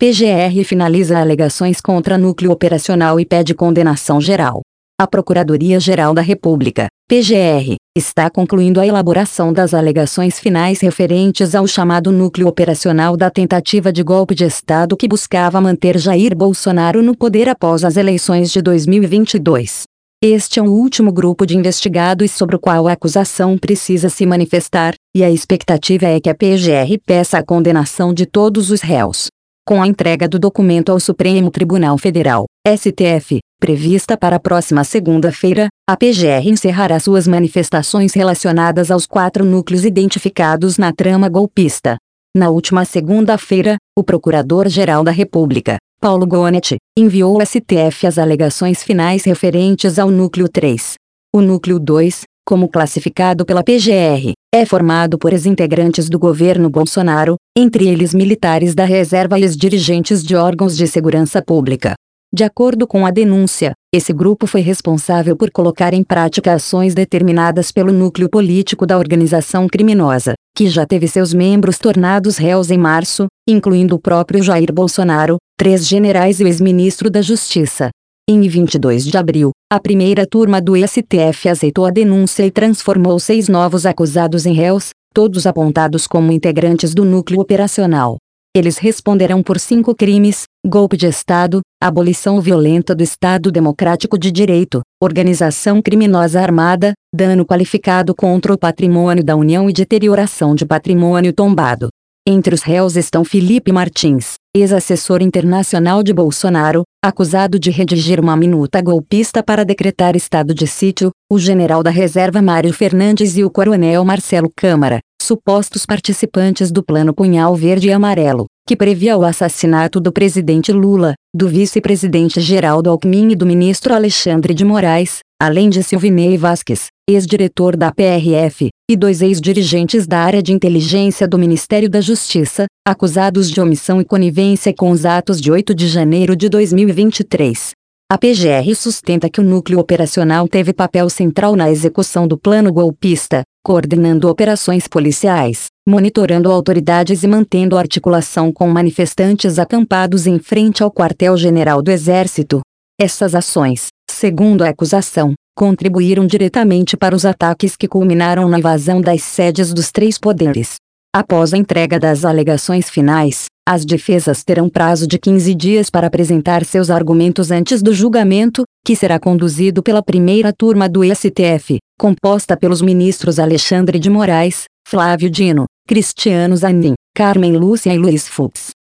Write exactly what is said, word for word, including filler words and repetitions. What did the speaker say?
P G R finaliza alegações contra núcleo operacional e pede condenação geral. A Procuradoria-Geral da República, P G R, está concluindo a elaboração das alegações finais referentes ao chamado núcleo operacional da tentativa de golpe de Estado que buscava manter Jair Bolsonaro no poder após as eleições de dois mil e vinte e dois. Este é o último grupo de investigados sobre o qual a acusação precisa se manifestar, e a expectativa é que a P G R peça a condenação de todos os réus. Com a entrega do documento ao Supremo Tribunal Federal, S T F, prevista para a próxima segunda-feira, a P G R encerrará suas manifestações relacionadas aos quatro núcleos identificados na trama golpista. Na última segunda-feira, o Procurador-Geral da República, Paulo Gonet, enviou ao S T F as alegações finais referentes ao núcleo três. O núcleo dois, como classificado pela P G R, é formado por ex-integrantes do governo Bolsonaro, entre eles militares da reserva e ex-dirigentes de órgãos de segurança pública. De acordo com a denúncia, esse grupo foi responsável por colocar em prática ações determinadas pelo núcleo político da organização criminosa, que já teve seus membros tornados réus em março, incluindo o próprio Jair Bolsonaro, três generais e o ex-ministro da Justiça. Em vinte e dois de abril, a primeira turma do S T F aceitou a denúncia e transformou seis novos acusados em réus, todos apontados como integrantes do núcleo operacional. Eles responderão por cinco crimes: golpe de Estado, abolição violenta do Estado Democrático de Direito, organização criminosa armada, dano qualificado contra o patrimônio da União e deterioração de patrimônio tombado. Entre os réus estão Felipe Martins, ex-assessor internacional de Bolsonaro, acusado de redigir uma minuta golpista para decretar estado de sítio, o general da reserva Mário Fernandes e o coronel Marcelo Câmara, supostos participantes do Plano Punhal Verde e Amarelo, que previa o assassinato do presidente Lula, do vice-presidente Geraldo Alckmin e do ministro Alexandre de Moraes, além de Silvinei Vasquez, ex-diretor da P R F, e dois ex-dirigentes da área de inteligência do Ministério da Justiça, acusados de omissão e conivência com os atos de oito de janeiro de dois mil e vinte e três. A P G R sustenta que o núcleo operacional teve papel central na execução do plano golpista, coordenando operações policiais, monitorando autoridades e mantendo articulação com manifestantes acampados em frente ao quartel-general do Exército. Essas ações, segundo a acusação, contribuíram diretamente para os ataques que culminaram na invasão das sedes dos três poderes. Após a entrega das alegações finais, as defesas terão prazo de quinze dias para apresentar seus argumentos antes do julgamento, que será conduzido pela primeira turma do S T F, composta pelos ministros Alexandre de Moraes, Flávio Dino, Cristiano Zanin, Carmen Lúcia e Luiz Fux.